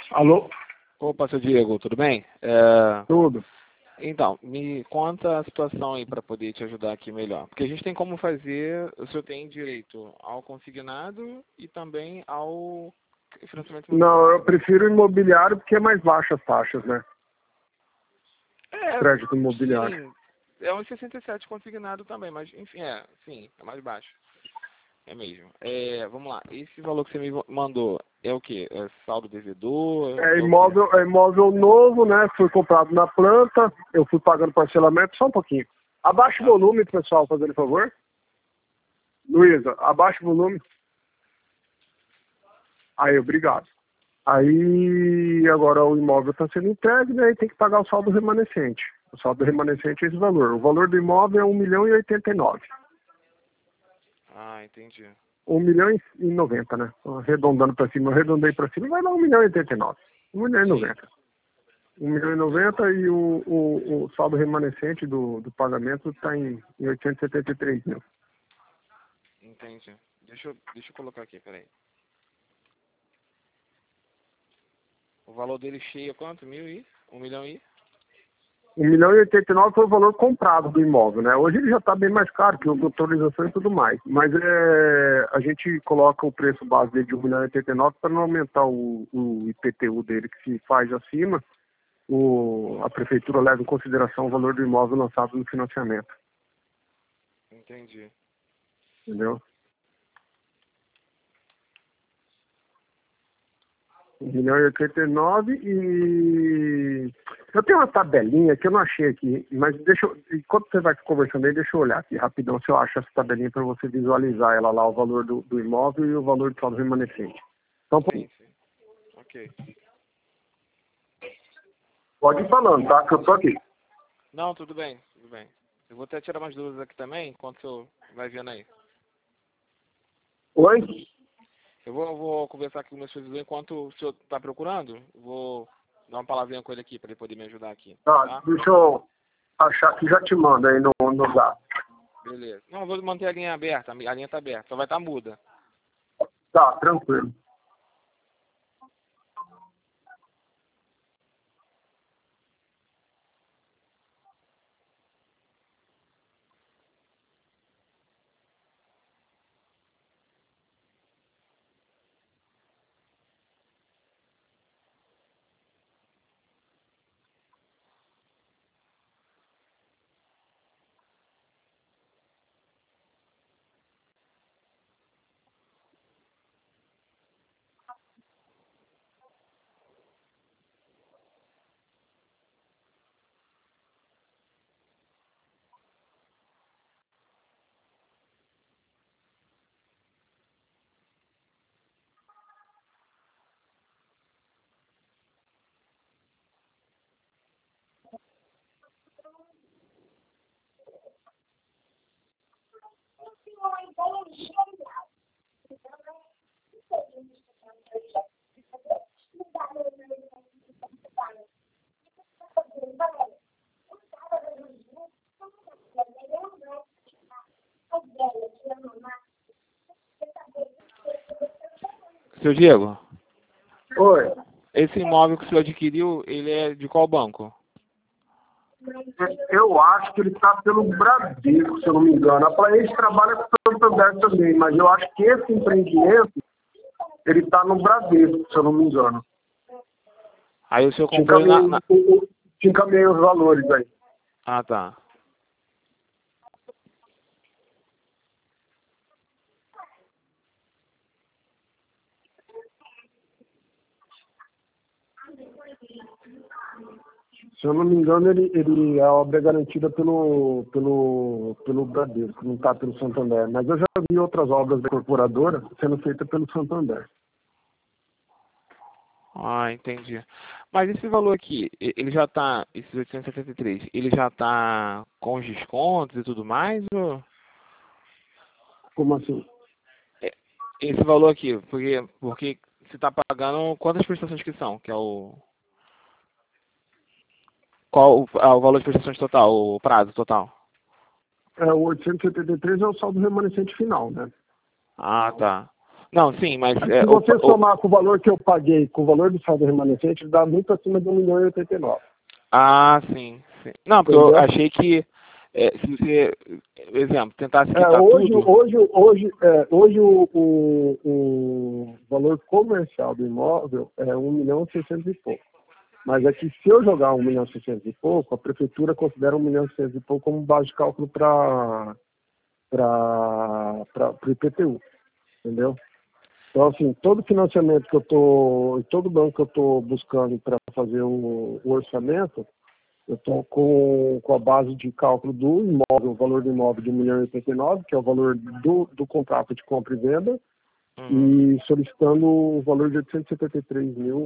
Alô? Opa, seu Diego, tudo bem? Tudo. Então, me conta a situação aí para poder te ajudar aqui melhor. Porque a gente tem como fazer, o senhor tem direito ao consignado e também ao financiamento Não, eu imobiliário. prefiro imobiliário porque é mais baixa as taxas, né? É, Crédito imobiliário. sim, é um 67 consignado também, mas enfim, sim, é mais baixo. É mesmo. Vamos lá, esse valor que você me mandou é o quê? É saldo devedor? É É o quê? imóvel novo, né? Foi comprado na planta, eu fui pagando parcelamento, só um pouquinho. Abaixa o Tá. volume, pessoal, fazendo favor. Luísa, abaixa o volume. Aí, obrigado. Aí, agora o imóvel está sendo entregue, né? E tem que pagar o saldo remanescente. O saldo remanescente é esse valor. O valor do imóvel é 1.089.000. Ah, entendi. 1.090.000, né? Arredondando para cima, eu arredondei para cima, vai dar 1.089.000. Sim, 1.090.000. 1.090.000 e o saldo remanescente do pagamento está em 873.000. entendi. Deixa eu colocar aqui, peraí. O valor dele cheio é quanto? 1 milhão e? 1.089.000 foi o valor comprado do imóvel, né? Hoje ele já está bem mais caro, que houve autorização e tudo mais. Mas a gente coloca o preço base dele de 1.089.000 para não aumentar o IPTU dele, que se faz acima, a prefeitura leva em consideração o valor do imóvel lançado no financiamento, Entendi. entendeu? 1.089.000 e eu tenho uma tabelinha que eu não achei aqui, mas enquanto você vai conversando aí, deixa eu olhar aqui rapidão se eu acho essa tabelinha para você visualizar ela lá, o valor do imóvel e o valor do saldo remanescente. Então, Sim, sim. Ok. pode ir falando, tá? Que eu tô aqui. Não, tudo bem, tudo bem. Eu vou até tirar umas dúvidas aqui também, enquanto o senhor vai vendo aí. Oi? Eu vou conversar aqui com o meu supervisor enquanto o senhor está procurando. Vou dar uma palavrinha com ele aqui, para ele poder me ajudar aqui, Tá, tá? deixa eu achar que já te mando aí no zap. Beleza. Não, eu vou manter a linha aberta, a linha está aberta, só vai estar muda. Tá, tranquilo. Seu Diego, Oi. esse imóvel que o senhor adquiriu, ele é de qual banco? Eu acho que ele está pelo Bradesco, se eu não me engano. A Plaense trabalha com o Santander também, mas eu acho que esse empreendimento, ele está no Bradesco, se eu não me engano. Aí o senhor Te comprou ele te encaminhei os valores aí. Ah, tá. Se eu não me engano, a obra é garantida pelo Bradesco, não está pelo Santander. Mas eu já vi outras obras da incorporadora sendo feitas pelo Santander. Ah, entendi. Mas esse valor aqui, ele já tá, esses 873, ele já tá com os descontos e tudo mais? Ou... Como assim? é, esse valor aqui, porque você tá pagando quantas prestações que são? Que é o... Qual o valor de prestações total, o prazo total? O 873 é o saldo remanescente final, né? Ah, tá. Não, sim, mas... Se você somar com o valor que eu paguei, com o valor do saldo remanescente, dá muito acima de 1.089.000. Ah, sim, sim. Não, porque Entendeu? eu achei que se você, exemplo, tentasse quitar Hoje tudo... o valor comercial do imóvel é 1.600.000 e pouco. Mas é que se eu jogar 1.600.000 e pouco, a prefeitura considera 1.600.000 e pouco como base de cálculo para o IPTU, entendeu? Então, assim, todo financiamento que eu estou, todo banco que eu estou buscando para fazer o orçamento, eu estou com a base de cálculo do imóvel, o valor do imóvel de 1.089.000, que é o valor do contrato de compra e venda, e solicitando o valor de 873.000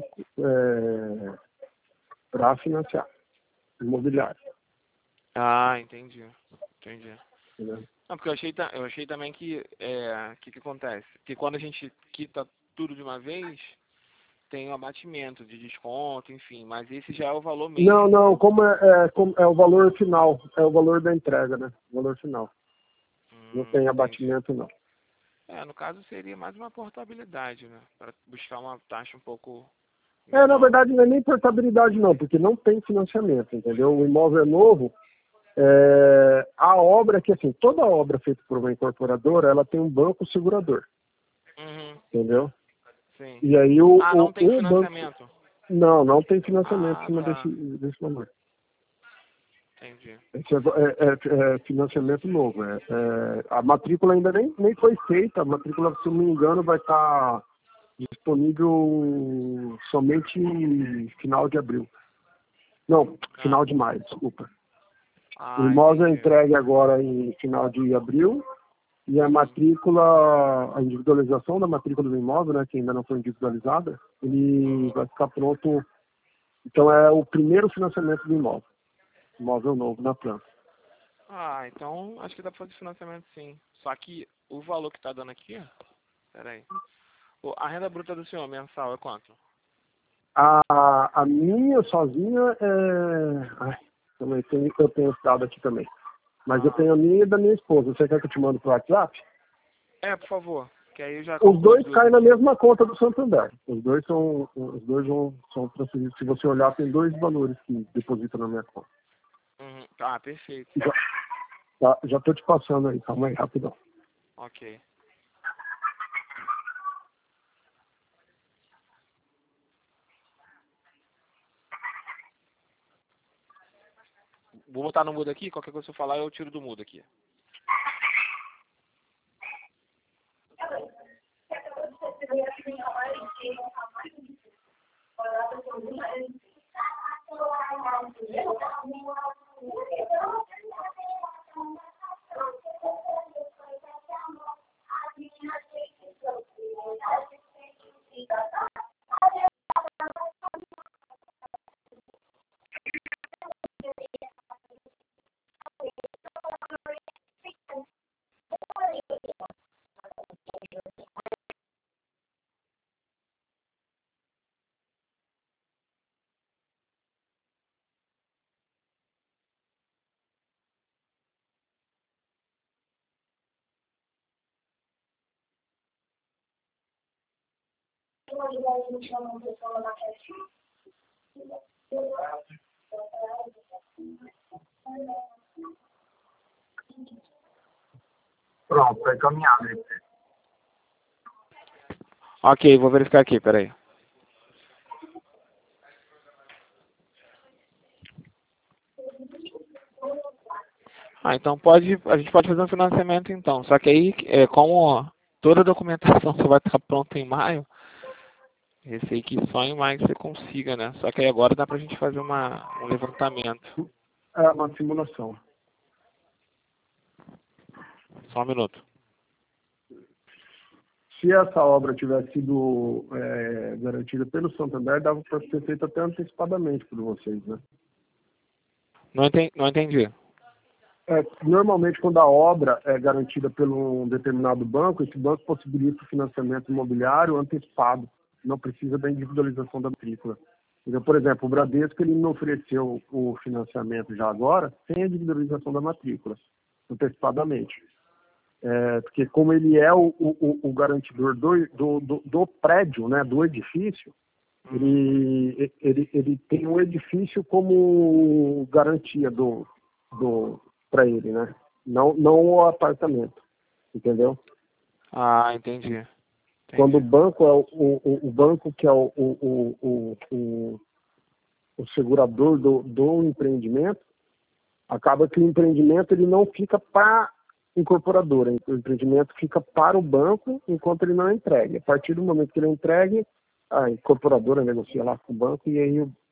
para financiar imobiliário. Ah, entendi. Entendi. Entendeu? Não, porque eu achei também que que acontece? Que quando a gente quita tudo de uma vez, tem um abatimento de desconto, enfim, mas esse já é o valor mesmo. Não, como é o valor final, é o valor da entrega, né? O valor final. Não tem abatimento, entendi. não. No caso seria mais uma portabilidade, né? Para buscar uma taxa um pouco Na menor. verdade, não é nem portabilidade, não, porque não tem financiamento, entendeu? O imóvel é novo. A obra, que assim, toda obra feita por uma incorporadora, ela tem um banco segurador, entendeu? Sim. E aí não tem o banco... financiamento? Não tem financiamento em cima Tá. desse valor. Entendi. Esse é financiamento novo. A matrícula ainda nem foi feita. A matrícula, se não me engano, vai estar disponível somente em final de abril. Não, final de maio, desculpa. O imóvel é Entendi. entregue agora em final de abril e a matrícula, a individualização da matrícula do imóvel, né, que ainda não foi individualizada, ele vai ficar pronto. Então é o primeiro financiamento do imóvel novo na planta. Então acho que dá para fazer financiamento sim. Só que o valor que tá dando aqui, peraí. A renda bruta do senhor mensal é quanto? A minha sozinha também eu tenho esse dado aqui também. Mas eu tenho a minha e da minha esposa. Você quer que eu te mande pro WhatsApp? Por favor. Que aí eu já Os calculo dois as duas caem na aqui. mesma conta do Santander. Os dois são transferidos. Se você olhar, tem dois valores que depositam na minha conta. Perfeito. Já tô te passando aí, calma aí, rapidão. Ok. Vou botar no mudo aqui, qualquer coisa que eu falar eu tiro do mudo aqui. Pronto, tá encaminhado aí. Ok, vou verificar aqui, peraí. Então a gente pode fazer um financiamento então. Só que aí, como toda a documentação só vai estar pronta em maio, receio que só em maio você consiga, né? Só que aí agora dá pra gente fazer um levantamento. É uma simulação. Só um minuto. Se essa obra tivesse sido garantida pelo Santander, dava para ser feita até antecipadamente por vocês, né? Não entendi. Normalmente, quando a obra é garantida por um determinado banco, esse banco possibilita o financiamento imobiliário antecipado. Não precisa da individualização da matrícula. Então, por exemplo, o Bradesco ele me ofereceu o financiamento já agora, sem a individualização da matrícula, antecipadamente. Porque como ele é o garantidor do prédio, né, do edifício, ele tem o edifício como garantia para ele, né? Não o apartamento, entendeu? Ah, entendi. Quando o banco é o banco que é o segurador do empreendimento, acaba que o empreendimento ele não fica para incorporadora, o empreendimento fica para o banco enquanto ele não entrega. A partir do momento que ele entregue, a incorporadora negocia lá com o banco e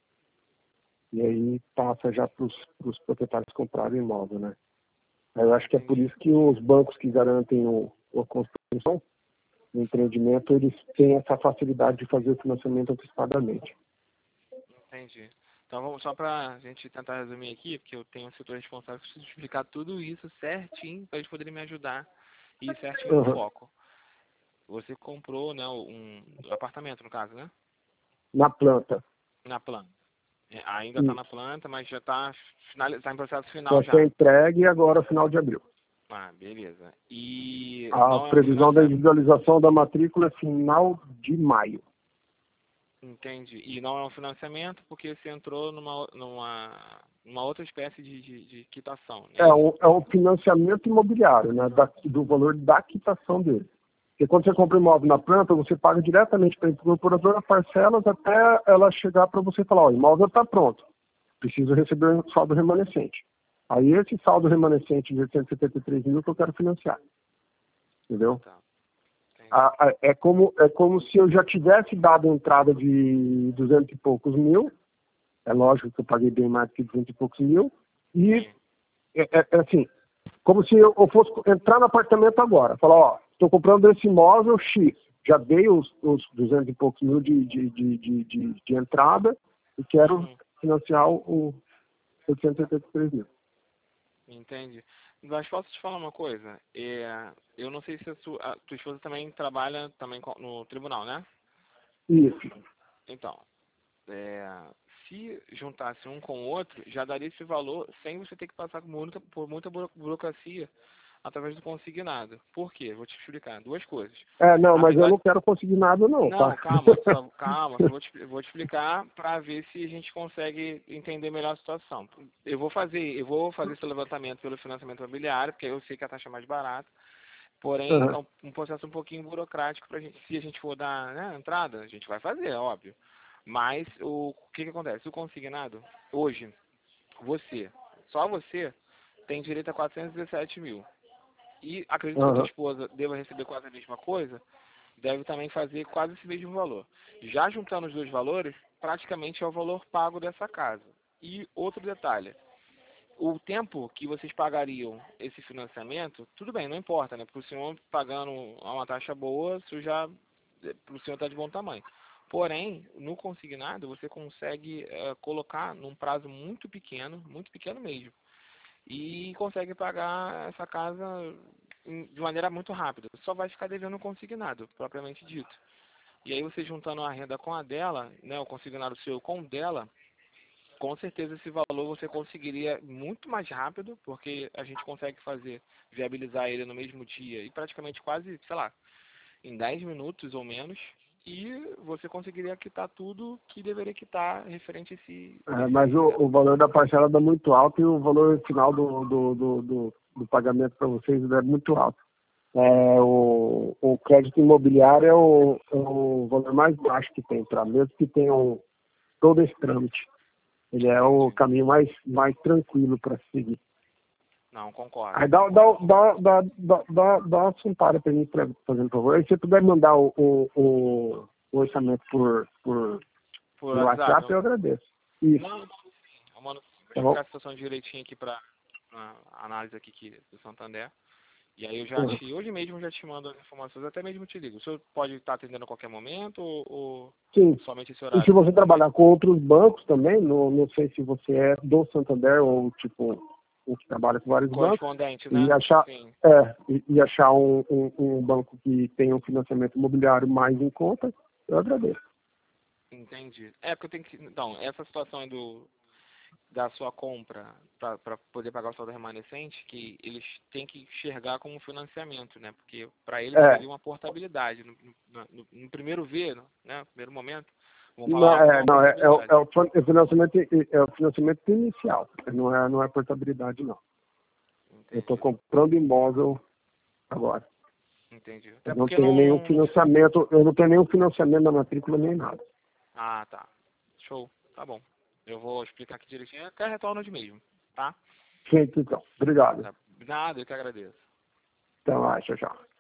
aí passa já para os proprietários comprarem o imóvel, né? Eu acho que é por isso que os bancos que garantem a construção do empreendimento, eles têm essa facilidade de fazer o financiamento antecipadamente. Entendi. Então, vamos só para a gente tentar resumir aqui, porque eu tenho um setor responsável, preciso explicar tudo isso certinho para eles poderem me ajudar e ir certinho no foco. Você comprou, né, um apartamento, no caso, né? Na planta. Na planta. Ainda está na planta, mas já está em processo final já. Vai ser entregue agora, final de abril. Ah, beleza. E a previsão da individualização da matrícula é final de maio. Entendi. E não é um financiamento porque você entrou numa outra espécie de quitação, né? É um financiamento imobiliário, né? Do valor da quitação dele. Porque quando você compra imóvel na planta, você paga diretamente para a incorporadora parcelas até ela chegar para você falar, o imóvel está pronto, preciso receber um saldo remanescente. Aí esse saldo remanescente de 873 mil que eu quero financiar. Entendeu? Tá. É como se eu já tivesse dado entrada de 200 e poucos mil. É lógico que eu paguei bem mais que 200 e poucos mil. E é assim, como se eu fosse entrar no apartamento agora. Falar, ó, estou comprando esse imóvel X. Já dei os 200 e poucos mil de entrada e quero financiar o 883 mil. Entendi. Mas posso te falar uma coisa? Eu não sei se a tua esposa também trabalha no tribunal, né? Isso. Então, se juntasse um com o outro, já daria esse valor sem você ter que passar por muita burocracia através do consignado. Por quê? Vou te explicar. Duas coisas. Mas eu não quero conseguir nada, não. Não, tá? calma. Eu vou te explicar para ver se a gente consegue entender melhor a situação. Eu vou fazer esse levantamento pelo financiamento imobiliário, porque eu sei que a taxa é mais barata. Porém, é um processo um pouquinho burocrático para gente. Se a gente for dar, né, entrada, a gente vai fazer, óbvio. Mas o que acontece? O consignado, hoje, só você, tem direito a 417 mil. E acredito que a tua esposa deva receber quase a mesma coisa, deve também fazer quase esse mesmo valor. Já juntando os dois valores, praticamente é o valor pago dessa casa. E outro detalhe, o tempo que vocês pagariam esse financiamento, tudo bem, não importa, né? Para o senhor pagando uma taxa boa, para o senhor está de bom tamanho. Porém, no consignado, você consegue colocar num prazo muito pequeno mesmo, e consegue pagar essa casa de maneira muito rápida. Só vai ficar devendo consignado, propriamente dito. E aí você juntando a renda com a dela, né, o consignado seu com o dela, com certeza esse valor você conseguiria muito mais rápido, porque a gente consegue viabilizar ele no mesmo dia e praticamente quase, sei lá, em 10 minutos ou menos, e você conseguiria quitar tudo que deveria quitar referente a esse... Mas o valor da parcela é muito alto e o valor final do pagamento para vocês é muito alto. O crédito imobiliário é o valor mais baixo que tem, mesmo que tenham todo esse trâmite. Ele é o caminho mais tranquilo para seguir. Não, concordo. Aí dá uma assuntada para mim, fazendo favor. Aí se você puder mandar o orçamento por WhatsApp, eu agradeço. Isso. Não, eu mando Tá explicar a situação direitinho aqui para análise aqui do Santander. E aí hoje mesmo já te mando as informações, até mesmo te ligo. O senhor pode estar atendendo a qualquer momento ou Sim. somente esse horário? E se você trabalhar com outros bancos também, não sei se você é do Santander ou tipo o que trabalha com vários bancos, correspondente, né? E achar um banco que tenha um financiamento imobiliário mais em conta, eu agradeço. Entendi. Porque eu tenho que... Então, essa situação aí da sua compra para poder pagar o saldo remanescente, que eles têm que enxergar como um financiamento, né? Porque para eles seria uma portabilidade. No primeiro né? No primeiro momento, vamos falar Não, é o financiamento inicial, não é portabilidade, não. Entendi. Eu estou comprando imóvel agora. Entendi. Eu não tenho nenhum financiamento na matrícula nem nada. Ah, tá. Show. Tá bom. Eu vou explicar aqui direitinho. Até retorno de mesmo, tá? Feito, então. Obrigado. Nada, eu que agradeço. Até mais. Tchau, tchau.